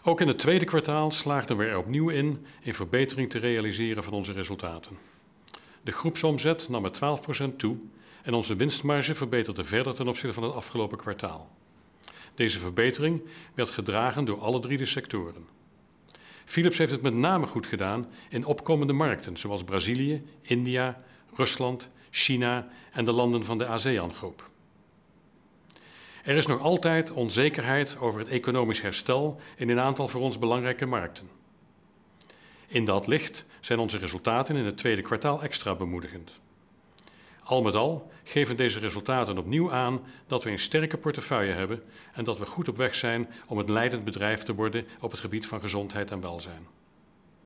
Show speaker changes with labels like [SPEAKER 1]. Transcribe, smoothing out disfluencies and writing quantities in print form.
[SPEAKER 1] Ook in het tweede kwartaal slaagden we er opnieuw in verbetering te realiseren van onze resultaten. De groepsomzet nam met 12% toe en onze winstmarge verbeterde verder ten opzichte van het afgelopen kwartaal. Deze verbetering werd gedragen door alle 3 de sectoren. Philips heeft het met name goed gedaan in opkomende markten zoals Brazilië, India, Rusland, China en de landen van de ASEAN-groep. Er is nog altijd onzekerheid over het economisch herstel in een aantal voor ons belangrijke markten. In dat licht zijn onze resultaten in het tweede kwartaal extra bemoedigend. Al met al geven deze resultaten opnieuw aan dat we een sterke portefeuille hebben en dat we goed op weg zijn om het leidend bedrijf te worden op het gebied van gezondheid en welzijn.